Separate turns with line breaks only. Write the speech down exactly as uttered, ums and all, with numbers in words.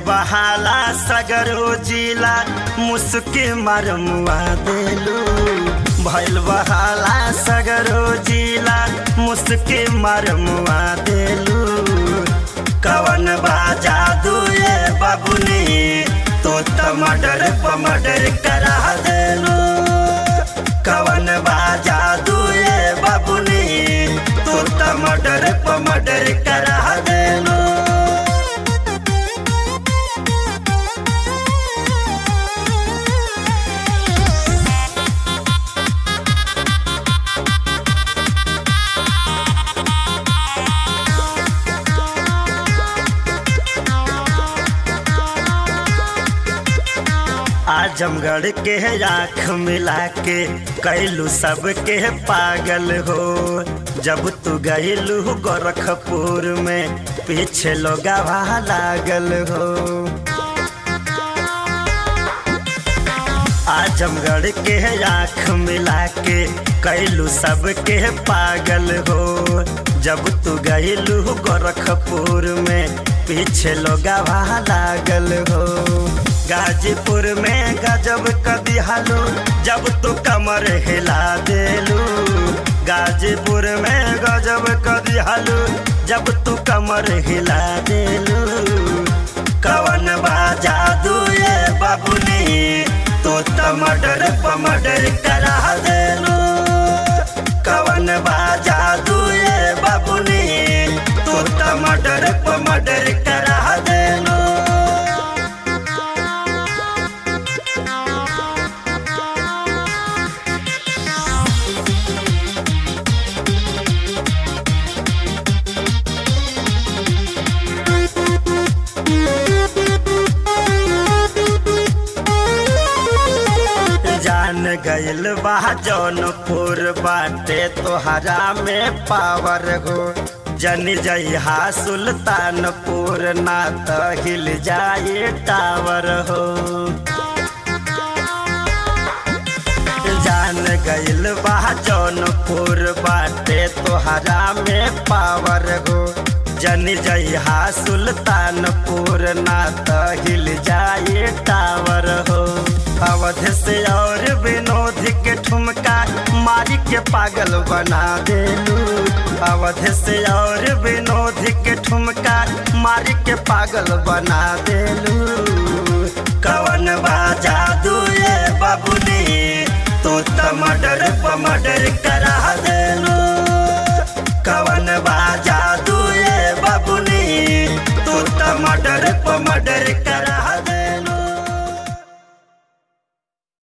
बहाला सगरो जिला मुस्की मार मुआ देलू भैल बहाला सगरो जिला मुस्की मार मुआ देलू कवन बाजा दुए बाबुनी तो टमाटर पमटर करा देलू कवन बाजा दुए बाबुनी तो टमाटर पमटर करा देलू। आजमगढ़ के आँख मिला के कैलू सबके पागल हो जब तू गईलू गोरखपुर में पीछे लोग लागल हो। आजमगढ़ के आँख मिला के कैलू सबके पागल हो जब तू गईलू गोरखपुर में पीछे लोग लागल हो। गाजीपुर में गजब कदी हालू जब तू कमर हिला देलू गाजीपुर में गजब कदी हालू जब तू कमर हिला देलू कवन बाजा दुए बाबुनी तो टमाटर पमटर करा देलू कवन बाजा दुए बाबुनी तो टमाटर पमटर करा देलू। गइल बा जौनपुर बाटे तोहरा में पावर हो जन जइहा सुल्तानपुर ना त हिल जाए टावर हो। जान गइल बा जौनपुर बाटे तोहरा में पावर हो जन जइहा सुल्तानपुर ना त हिल जाए टावर हो। अवध से और विनोद के ठुमका मारी के पागल बना देलू अवध से और विनोद के ठुमका मारी के पागल बना देलू कवन बाजा दुए बाबुनी तो टमाटर पमटर करा देलू कवन बाजा दुए बाबुनी तो टमाटर पमटर